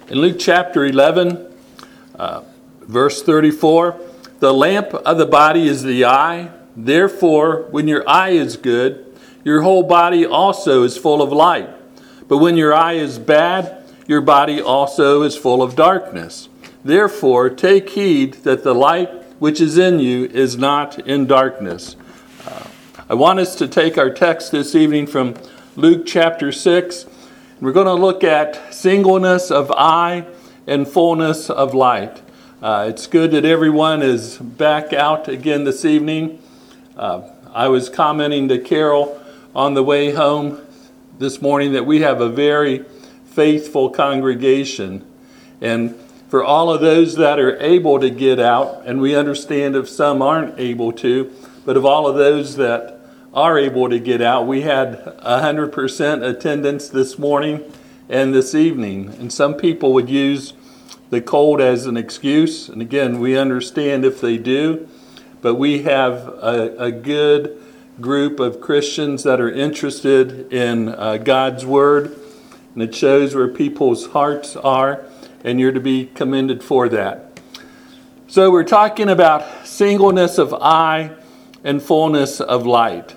In Luke chapter 11, verse 34, the lamp of the body is the eye. Therefore, when your eye is good, your whole body also is full of light. But when your eye is bad, your body also is full of darkness. Therefore, take heed that the light which is in you is not in darkness. I want us to take our text this evening from Luke chapter 6. We're going to look at singleness of eye and fullness of light. It's good that everyone is back out again this evening. I was commenting to Carol on the way home this morning that we have a very faithful congregation. And for all of those that are able to get out, and we understand if some aren't able to, but of all of those that are able to get out, we had 100% attendance this morning and this evening. And some people would use the cold as an excuse. And again, we understand if they do. But we have a good group of Christians that are interested in God's Word. And it shows where people's hearts are. And you're to be commended for that. So we're talking about singleness of eye and fullness of light.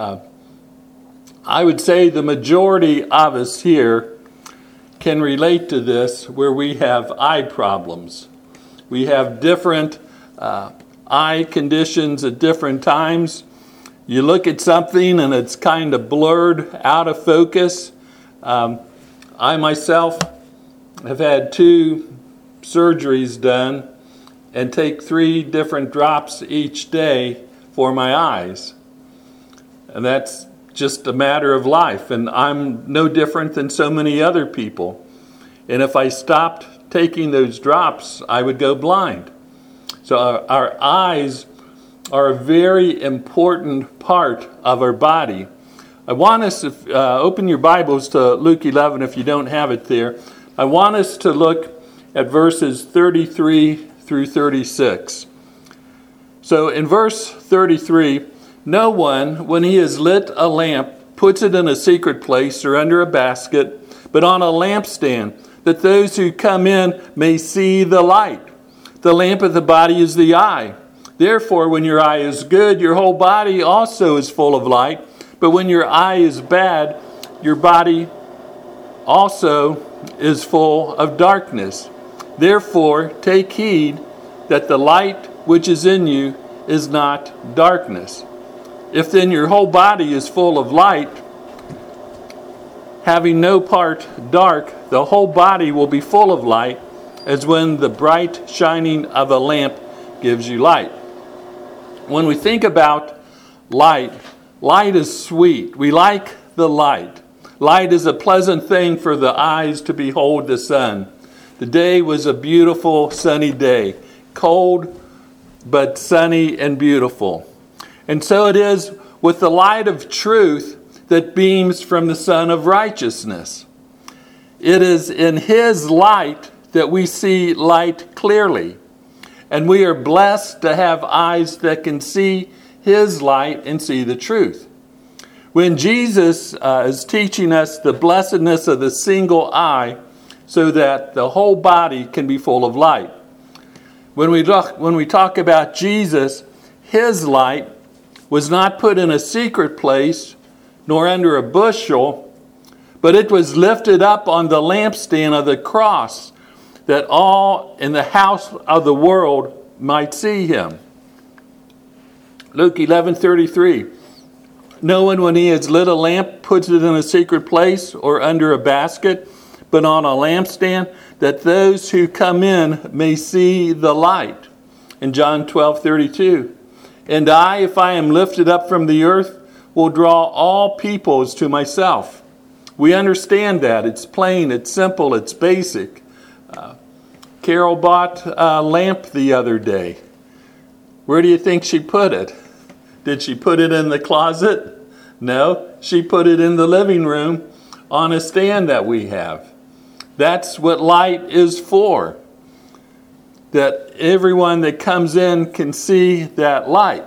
I would say the majority of us here can relate to this where we have eye problems. We have different eye conditions at different times. You look at something and it's kind of blurred, out of focus. I myself have had 2 surgeries done and take 3 different drops each day for my eyes. And that's just a matter of life. And I'm no different than so many other people. And if I stopped taking those drops, I would go blind. So our eyes are a very important part of our body. I want us to open your Bibles to Luke 11 if you don't have it there. I want us to look at verses 33 through 36. So in verse 33, no one, when he has lit a lamp, puts it in a secret place or under a basket, but on a lampstand, that those who come in may see the light. The lamp of the body is the eye. Therefore, when your eye is good, your whole body also is full of light. But when your eye is bad, your body also is full of darkness. Therefore, take heed that the light which is in you is not darkness. If then your whole body is full of light, having no part dark, the whole body will be full of light, as when the bright shining of a lamp gives you light. When we think about light, light is sweet. We like the light. Light is a pleasant thing for the eyes to behold the sun. The day was a beautiful sunny day, cold but sunny and beautiful. And so it is with the light of truth that beams from the Sun of Righteousness. It is in His light that we see light clearly. And we are blessed to have eyes that can see His light and see the truth. When Jesus is teaching us the blessedness of the single eye so that the whole body can be full of light. When we talk about Jesus, His light was not put in a secret place, nor under a bushel, but it was lifted up on the lampstand of the cross, that all in the house of the world might see Him. Luke 11:33. No one, when he has lit a lamp, puts it in a secret place or under a basket, but on a lampstand, that those who come in may see the light. In John 12:32. And I, if I am lifted up from the earth, will draw all peoples to myself. We understand that. It's plain, it's simple, it's basic. Carol bought a lamp the other day. Where do you think she put it? Did she put it in the closet? No, she put it in the living room on a stand that we have. That's what light is for. That everyone that comes in can see that light.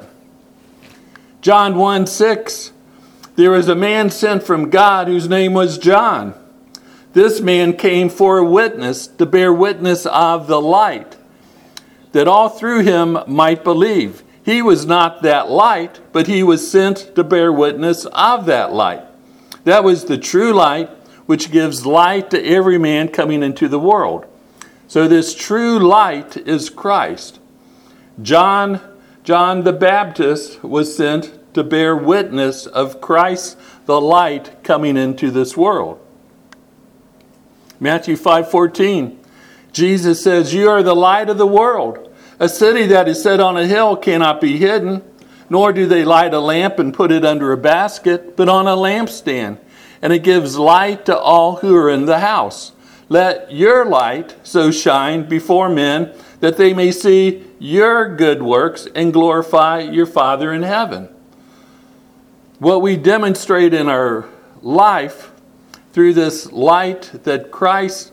John 1:6, there was a man sent from God whose name was John. This man came for a witness, to bear witness of the light, that all through him might believe. He was not that light, but he was sent to bear witness of that light. That was the true light, which gives light to every man coming into the world. So this true light is Christ. John the Baptist was sent to bear witness of Christ, the light coming into this world. Matthew 5:14, Jesus says, "You are the light of the world. A city that is set on a hill cannot be hidden, nor do they light a lamp and put it under a basket, but on a lampstand, and it gives light to all who are in the house. Let your light so shine before men that they may see your good works and glorify your Father in heaven." What we demonstrate in our life through this light that Christ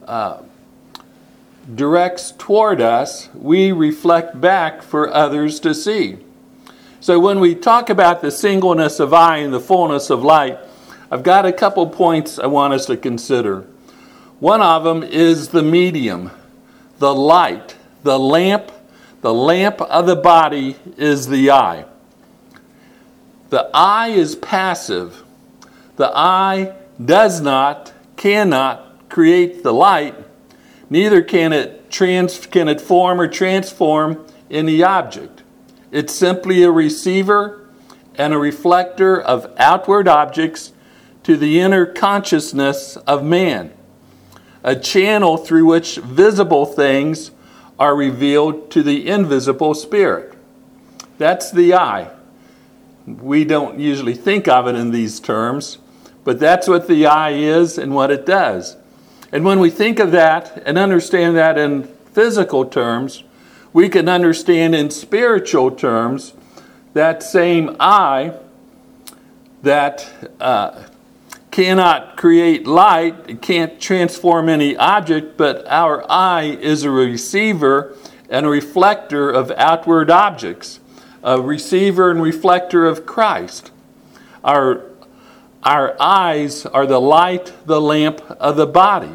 directs toward us, we reflect back for others to see. So when we talk about the singleness of I and the fullness of light, I've got a couple points I want us to consider. One of them is the medium, the light, the lamp. The lamp of the body is the eye. The eye is passive. The eye cannot create the light. Neither can it form or transform any object. It's simply a receiver and a reflector of outward objects to the inner consciousness of man, a channel through which visible things are revealed to the invisible spirit. That's the eye. We don't usually think of it in these terms, but that's what the eye is and what it does. And when we think of that and understand that in physical terms, we can understand in spiritual terms that same eye that cannot create light, it can't transform any object, but our eye is a receiver and a reflector of outward objects, a receiver and reflector of Christ. Our eyes are the light, the lamp of the body.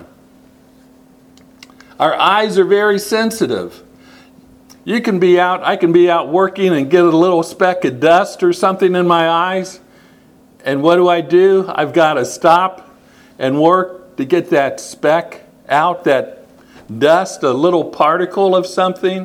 Our eyes are very sensitive. I can be out working and get a little speck of dust or something in my eyes. And what do? I've got to stop and work to get that speck out, that dust, a little particle of something.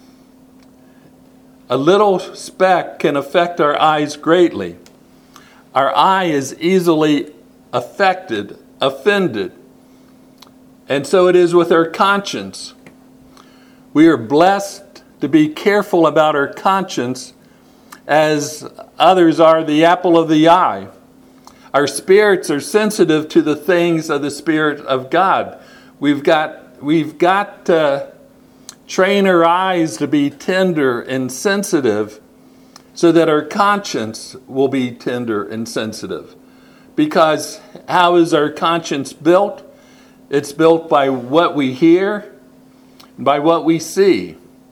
A little speck can affect our eyes greatly. Our eye is easily affected, offended. And so it is with our conscience. We are blessed to be careful about our conscience as others are the apple of the eye. Our spirits are sensitive to the things of the Spirit of God. We've got to train our eyes to be tender and sensitive so that our conscience will be tender and sensitive. Because how is our conscience built? It's built by what we hear, by what we see.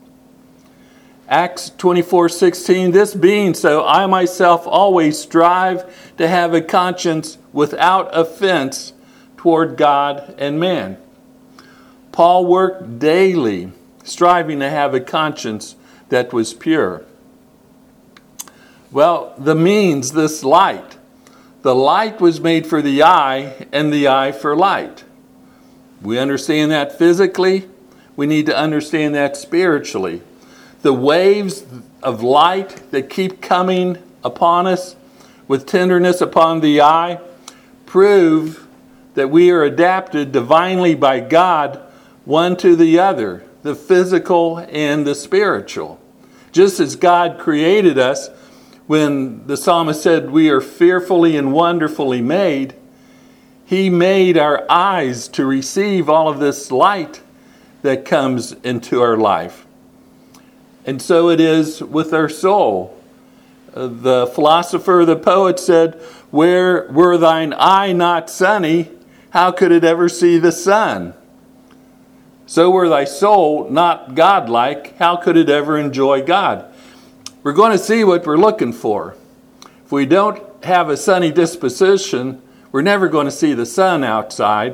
Acts 24:16, this being so, I myself always strive to have a conscience without offense toward God and man. Paul worked daily, striving to have a conscience that was pure. Well, the means, this light. The light was made for the eye, and the eye for light. We understand that physically. We need to understand that spiritually. The waves of light that keep coming upon us with tenderness upon the eye prove that we are adapted divinely by God, one to the other, the physical and the spiritual. Just as God created us, when the psalmist said we are fearfully and wonderfully made, He made our eyes to receive all of this light that comes into our life. And so it is with our soul. The philosopher, the poet said, "Where were thine eye not sunny, how could it ever see the sun? So were thy soul not godlike, how could it ever enjoy God?" We're going to see what we're looking for. If we don't have a sunny disposition, we're never going to see the sun outside.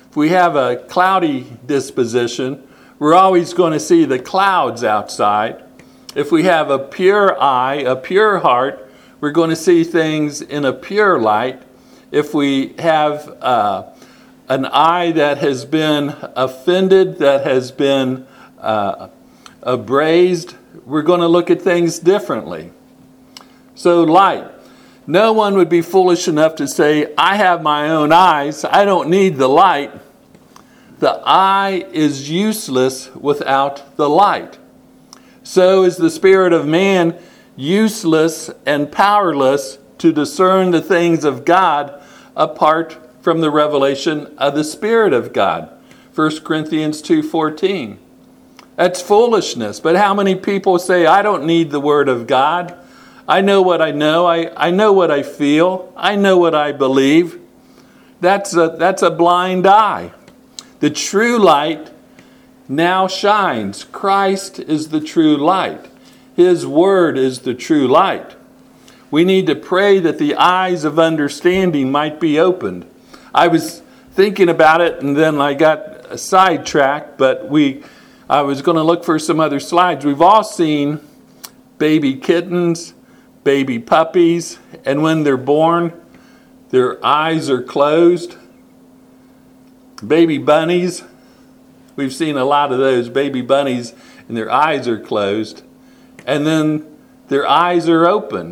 If we have a cloudy disposition, we're always going to see the clouds outside. If we have a pure eye, a pure heart, we're going to see things in a pure light. If we have an eye that has been offended, that has been abrased, we're going to look at things differently. So light. No one would be foolish enough to say, I have my own eyes, I don't need the light. The eye is useless without the light. So is the spirit of man useless and powerless to discern the things of God apart from the revelation of the Spirit of God. 1 Corinthians 2:14. That's foolishness. But how many people say, I don't need the Word of God. I know what I know. I know what I feel. I know what I believe. That's a blind eye. The true light now shines. Christ is the true light. His Word is the true light. We need to pray that the eyes of understanding might be opened. I was thinking about it and then I got sidetracked, but I was going to look for some other slides. We've all seen baby kittens, baby puppies, and when they're born, their eyes are closed. Baby bunnies, we've seen a lot of those baby bunnies and their eyes are closed, and then their eyes are open.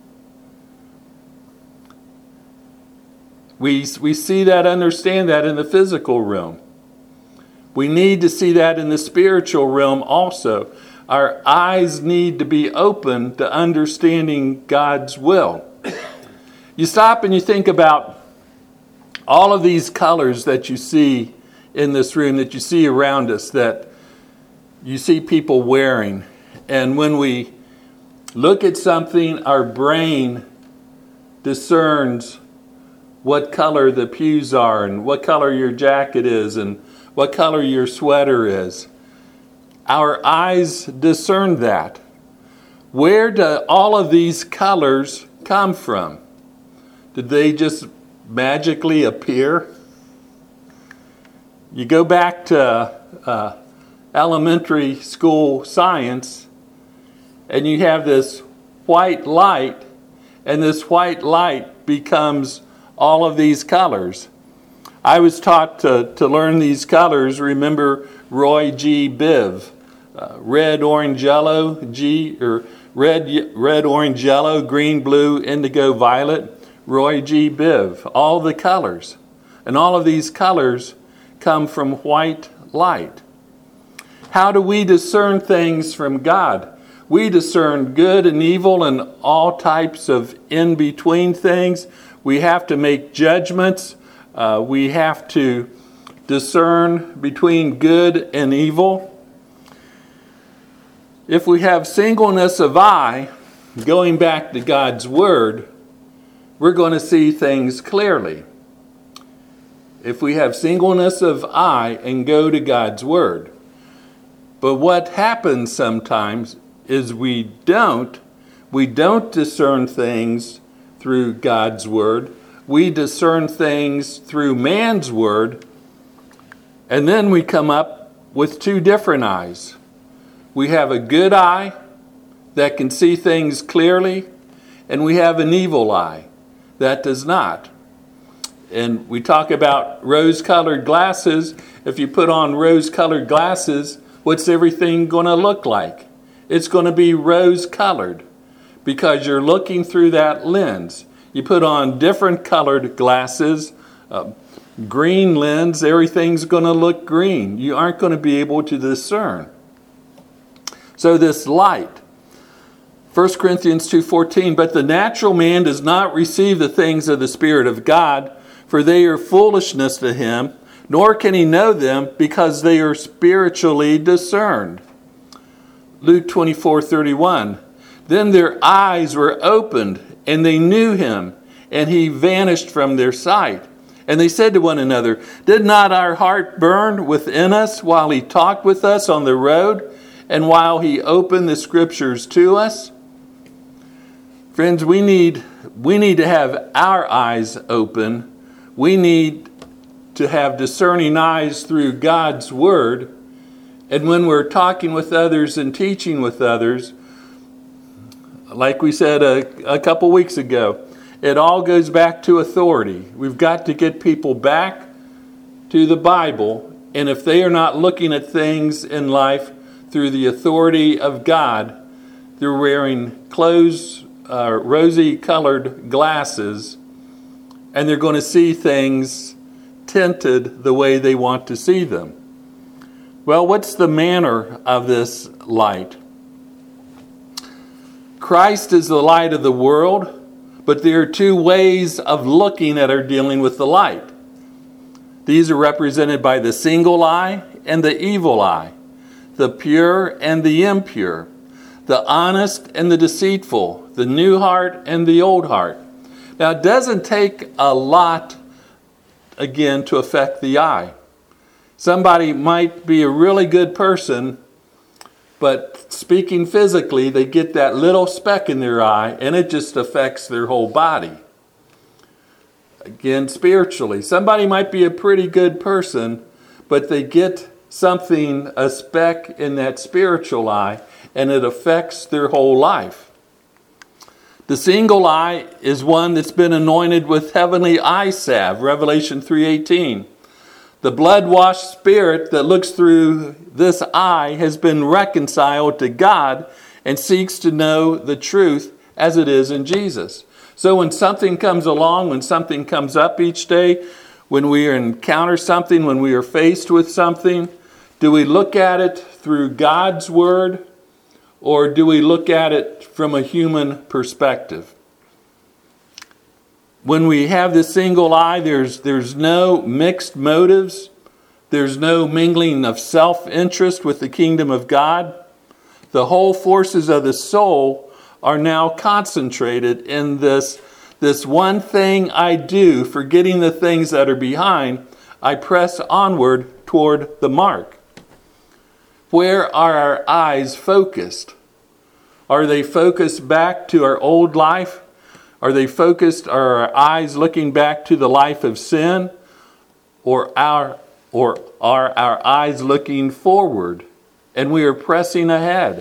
We see that, understand that in the physical realm. We need to see that in the spiritual realm also. Our eyes need to be open to understanding God's will. You stop and you think about all of these colors that you see in this room, that you see around us, that you see people wearing. And when we look at something, our brain discerns what color the pews are and what color your jacket is and what color your sweater is. Our eyes discern that. Where do all of these colors come from? Did they just magically appear? You go back to elementary school science and you have this white light, and this white light becomes all of these colors. I was taught to learn these colors. Remember Roy G. Biv, red, orange, yellow, red, orange, yellow, green, blue, indigo, violet. Roy G. Biv, all the colors. And all of these colors come from white light. How do we discern things from God? We discern good and evil and all types of in-between things. We have to make judgments. We have to discern between good and evil. If we have singleness of eye, going back to God's Word, we're going to see things clearly. If we have singleness of eye and go to God's Word. But what happens sometimes is we don't discern things through God's Word. We discern things through man's word, and then we come up with two different eyes. We have a good eye that can see things clearly, and we have an evil eye that does not. And we talk about rose-colored glasses. If you put on rose-colored glasses, what's everything going to look like? It's going to be rose-colored because you're looking through that lens. You put on different colored glasses, green lens, everything's going to look green. You aren't going to be able to discern. So this light, 1 Corinthians 2:14, but the natural man does not receive the things of the Spirit of God, for they are foolishness to him, nor can he know them because they are spiritually discerned. Luke 24:31, then their eyes were opened, and they knew him, and he vanished from their sight. And they said to one another, did not our heart burn within us while he talked with us on the road, and while he opened the scriptures to us? Friends, we need to have our eyes open. We need to have discerning eyes through God's Word. And when we're talking with others and teaching with others, like we said a couple weeks ago, it all goes back to authority. We've got to get people back to the Bible. And if they are not looking at things in life through the authority of God, they're wearing rosy-colored glasses, and they're going to see things tinted the way they want to see them. Well, what's the manner of this light? Christ is the light of the world, but there are two ways of looking at or dealing with the light. These are represented by the single eye and the evil eye, the pure and the impure, the honest and the deceitful, the new heart and the old heart. Now, it doesn't take a lot, again, to affect the eye. Somebody might be a really good person, but speaking physically, they get that little speck in their eye, and it just affects their whole body. Again, spiritually, somebody might be a pretty good person, but they get something, a speck in that spiritual eye, and it affects their whole life. The single eye is one that's been anointed with heavenly eye salve, Revelation 3:18. The blood-washed spirit that looks through this eye has been reconciled to God and seeks to know the truth as it is in Jesus. So when something comes along, when something comes up each day, when we encounter something, when we are faced with something, do we look at it through God's Word, or do we look at it from a human perspective? When we have this single eye, there's no mixed motives. There's no mingling of self-interest with the kingdom of God. The whole forces of the soul are now concentrated in this one thing I do, forgetting the things that are behind. I press onward toward the mark. Where are our eyes focused? Are they focused back to our old life? Are our eyes looking back to the life of sin? Or are our eyes looking forward and we are pressing ahead?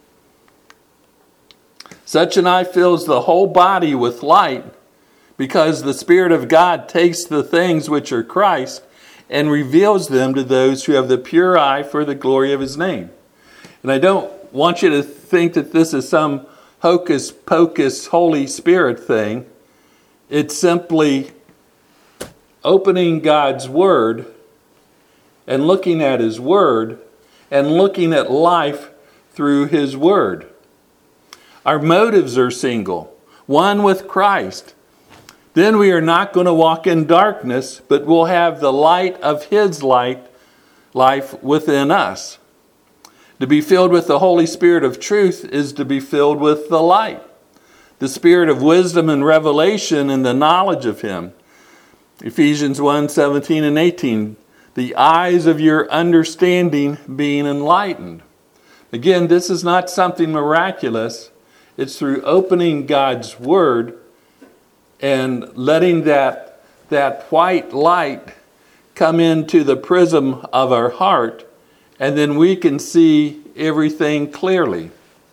Such an eye fills the whole body with light, because the Spirit of God takes the things which are Christ and reveals them to those who have the pure eye for the glory of His name. And I don't want you to think that this is some hocus pocus Holy Spirit thing. It's simply opening God's Word and looking at His Word and looking at life through His Word. Our motives are single, one with Christ. Then we are not going to walk in darkness, but we'll have the light of His life within us. To be filled with the Holy Spirit of truth is to be filled with the light, the spirit of wisdom and revelation and the knowledge of Him. Ephesians 1:17 and 18, the eyes of your understanding being enlightened. Again, this is not something miraculous. It's through opening God's Word and letting that white light come into the prism of our heart, and then we can see everything clearly.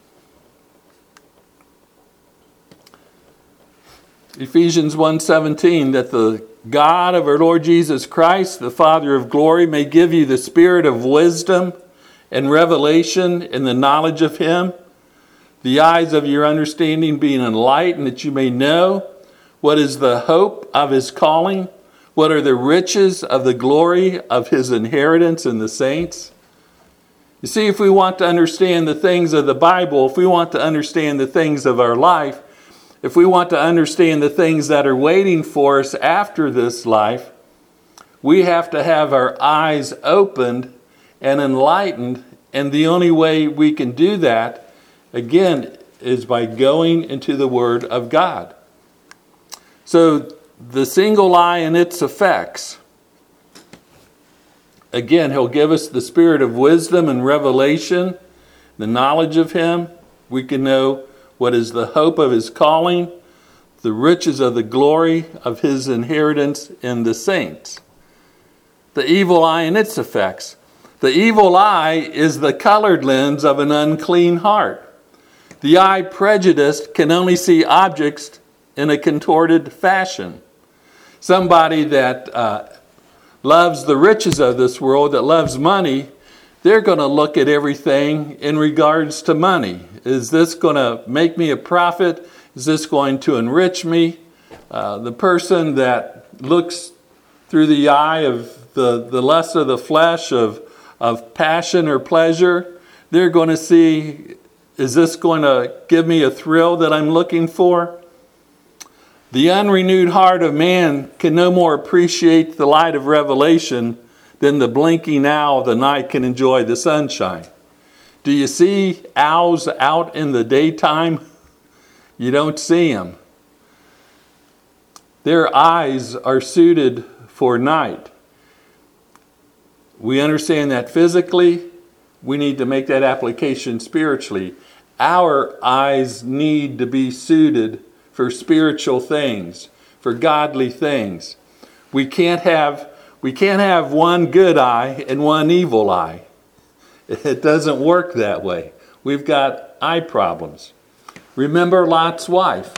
Ephesians 1:17, that the God of our Lord Jesus Christ, the Father of glory, may give you the spirit of wisdom and revelation in the knowledge of Him, the eyes of your understanding being enlightened, that you may know what is the hope of His calling, what are the riches of the glory of His inheritance in the saints. You see, if we want to understand the things of the Bible, if we want to understand the things of our life, if we want to understand the things that are waiting for us after this life, we have to have our eyes opened and enlightened. And the only way we can do that, again, is by going into the Word of God. So the single eye and its effects. Again, He'll give us the spirit of wisdom and revelation, the knowledge of Him. We can know what is the hope of His calling, the riches of the glory of His inheritance in the saints. the evil eye and its effects. The evil eye is the colored lens of an unclean heart. The eye prejudiced can only see objects in a contorted fashion. Somebody that loves the riches of this world, that loves money, they're going to look at everything in regards to money. Is this going to make me a profit? Is this going to enrich me? The person that looks through the eye of the lust of the flesh, of passion or pleasure, they're going to see, is this going to give me a thrill that I'm looking for? The unrenewed heart of man can no more appreciate the light of revelation than the blinking owl of the night can enjoy the sunshine. Do you see owls out in the daytime? You don't see them. Their eyes are suited for night. We understand that physically. We need to make that application spiritually. Our eyes need to be suited for spiritual things, for godly things. We can't have one good eye and one evil eye. It doesn't work that way. We've got eye problems. Remember Lot's wife.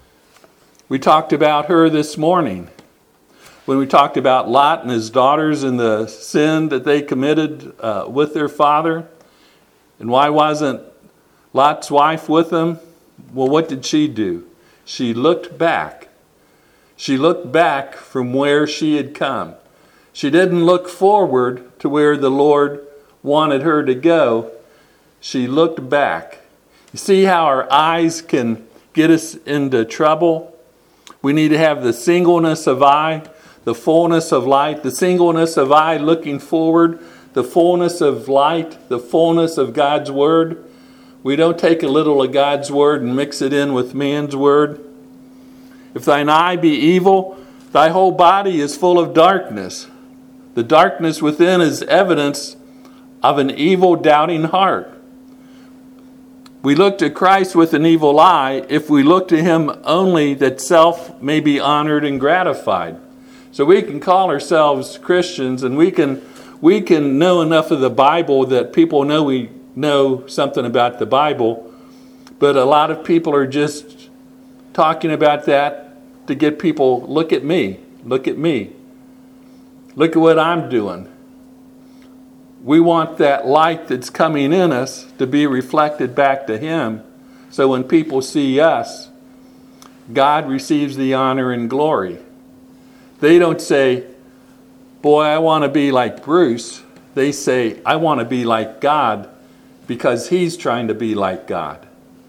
We talked about her this morning when we talked about Lot and his daughters and the sin that they committed with their father. And why wasn't Lot's wife with them? Well, what did she do? She looked back. She looked back from where she had come. She didn't look forward to where the Lord wanted her to go. She looked back. You see how our eyes can get us into trouble? We need to have the singleness of eye, the fullness of light, the singleness of eye looking forward, the fullness of light, the fullness of God's word. We don't take a little of God's word and mix it in with man's word. If thine eye be evil, thy whole body is full of darkness. The darkness within is evidence of an evil, doubting heart. We look to Christ with an evil eye if we look to him only that self may be honored and gratified. So we can call ourselves Christians, and we can know enough of the Bible that people know we know something about the Bible, but a lot of people are just talking about that to get people, look at me, look at me. Look at what I'm doing. We want that light that's coming in us to be reflected back to him. So when people see us, God receives the honor and glory. They don't say, boy, I want to be like Bruce. They say, I want to be like God because he's trying to be like God.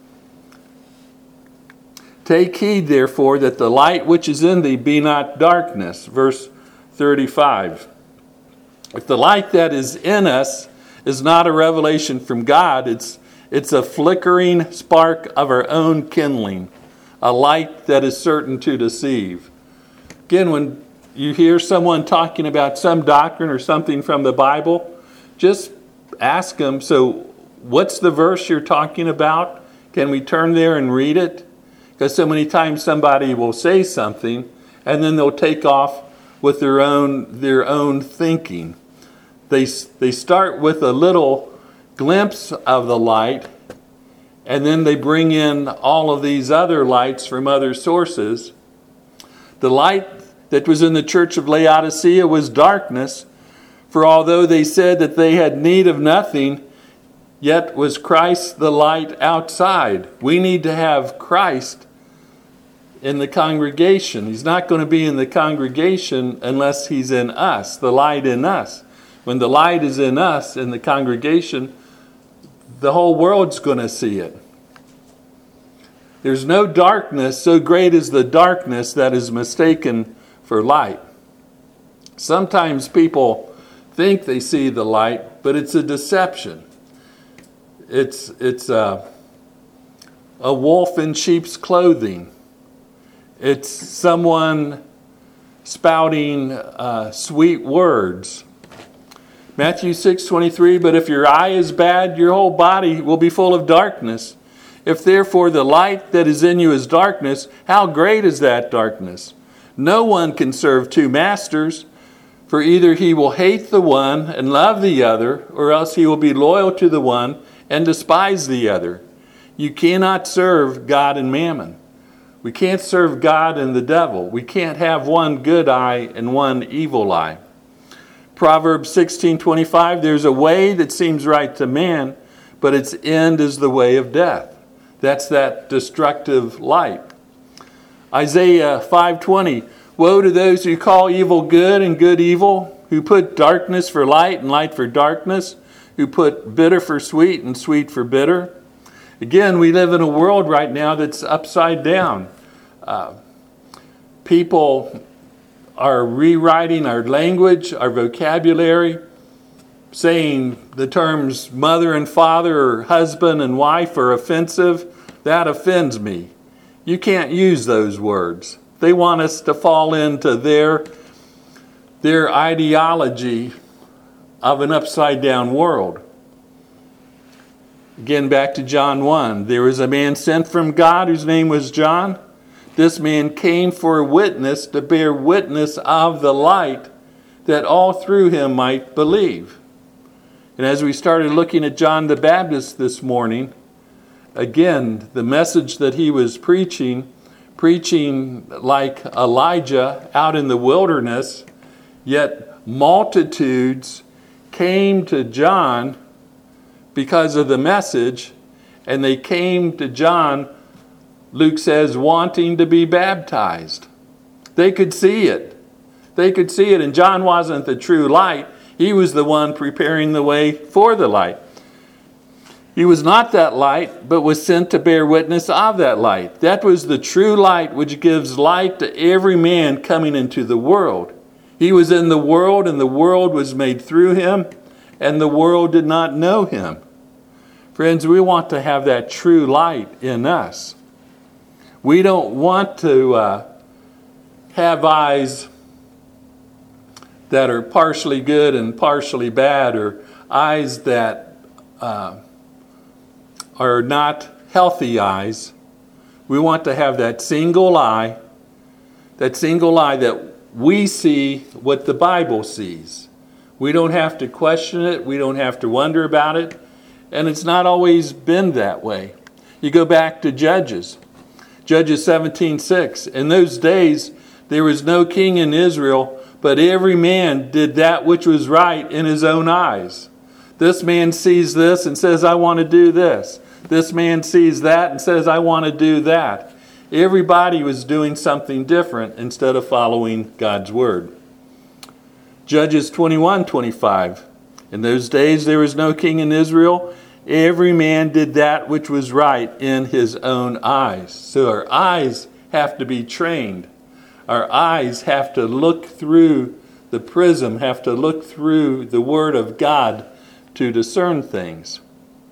Take heed, therefore, that the light which is in thee be not darkness. Verse 35. If the light that is in us is not a revelation from God, it's a flickering spark of our own kindling, a light that is certain to deceive. Again, when you hear someone talking about some doctrine or something from the Bible, just ask them, so what's the verse you're talking about? Can we turn there and read it? Because so many times somebody will say something and then they'll take off with their own thinking. They start with a little glimpse of the light, and then they bring in all of these other lights from other sources. The light that was in the church of Laodicea was darkness, for although they said that they had need of nothing, yet was Christ the light outside. We need to have Christ in the congregation. He's not going to be in the congregation unless he's in us, the light in us. When the light is in us, in the congregation, the whole world's going to see it. There's no darkness so great as the darkness that is mistaken for light. Sometimes people think they see the light, but it's a deception. It's a wolf in sheep's clothing. It's someone spouting sweet words. Matthew 6:23, but if your eye is bad, your whole body will be full of darkness. If therefore the light that is in you is darkness, how great is that darkness? No one can serve two masters, For either he will hate the one and love the other, or else he will be loyal to the one and despise the other. You cannot serve God and mammon. We can't serve God and the devil. We can't have one good eye and one evil eye. Proverbs 16:25, there's a way that seems right to man, but its end is the way of death. That's that destructive light. Isaiah 5:20, woe to those who call evil good and good evil, who put darkness for light and light for darkness, who put bitter for sweet and sweet for bitter. Again, we live in a world right now that's upside down. People are rewriting our language, our vocabulary, saying the terms mother and father or husband and wife are offensive. That offends me. You can't use those words. They want us to fall into their ideology of an upside down world. Again, back to John 1. There was a man sent from God whose name was John. This man came for a witness, to bear witness of the light, that all through him might believe. And as we started looking at John the Baptist this morning, again, the message that he was preaching like Elijah out in the wilderness, yet multitudes came to John because of the message, and they came to John, Luke says, wanting to be baptized. They could see it. They could see it, and John wasn't the true light. He was the one preparing the way for the light. He was not that light, but was sent to bear witness of that light. That was the true light which gives light to every man coming into the world. He was in the world, and the world was made through him, and the world did not know him. Friends, we want to have that true light in us. We don't want to have eyes that are partially good and partially bad, or eyes that are not healthy eyes. We want to have that single eye that we see what the Bible sees. We don't have to question it. We don't have to wonder about it. And it's not always been that way. You go back to Judges 17:6. In those days, there was no king in Israel, but every man did that which was right in his own eyes. This man sees this and says, I want to do this. This man sees that and says, I want to do that. Everybody was doing something different instead of following God's word. Judges 21:25. In those days there was no king in Israel. Every man did that which was right in his own eyes. So our eyes have to be trained. Our eyes have to look through the prism, have to look through the Word of God to discern things.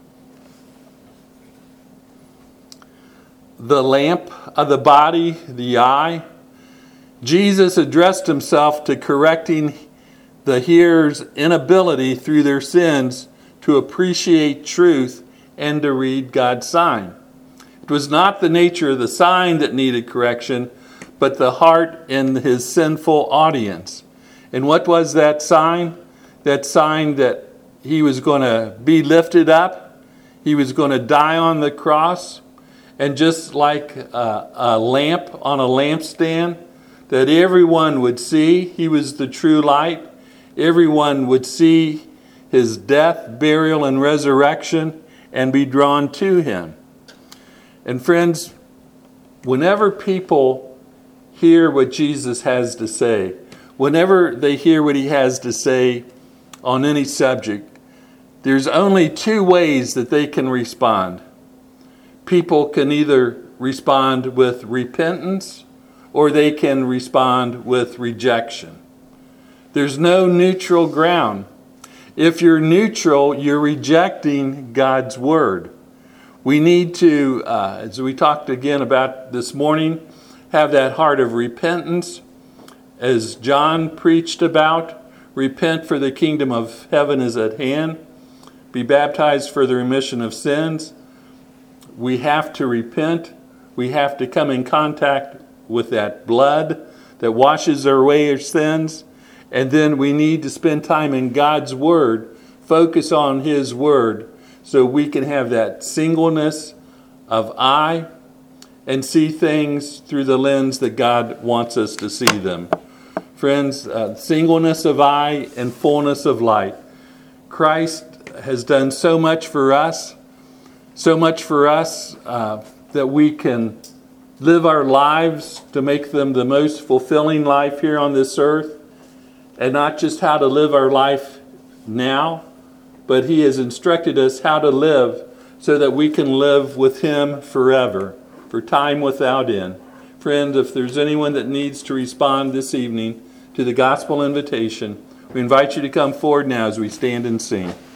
The lamp of the body, the eye. Jesus addressed himself to correcting the hearer's inability through their sins to appreciate truth and to read God's sign. It was not the nature of the sign that needed correction, but the heart in his sinful audience. And what was that sign? That sign that he was going to be lifted up, he was going to die on the cross, and just like a lamp on a lampstand, that everyone would see he was the true light. Everyone would see his death, burial, and resurrection and be drawn to him. And friends, whenever people hear what Jesus has to say, whenever they hear what he has to say on any subject, there's only two ways that they can respond. People can either respond with repentance or they can respond with rejection. There's no neutral ground. If you're neutral, you're rejecting God's word. We need to, as we talked again about this morning, have that heart of repentance. As John preached about, repent for the kingdom of heaven is at hand. Be baptized for the remission of sins. We have to repent. We have to come in contact with that blood that washes away our sins. And then we need to spend time in God's Word, focus on His Word, so we can have that singleness of eye and see things through the lens that God wants us to see them. Friends, singleness of eye and fullness of light. Christ has done so much for us that we can live our lives to make them the most fulfilling life here on this earth, and not just how to live our life now, but He has instructed us how to live so that we can live with Him forever, for time without end. Friends, if there's anyone that needs to respond this evening to the gospel invitation, we invite you to come forward now as we stand and sing.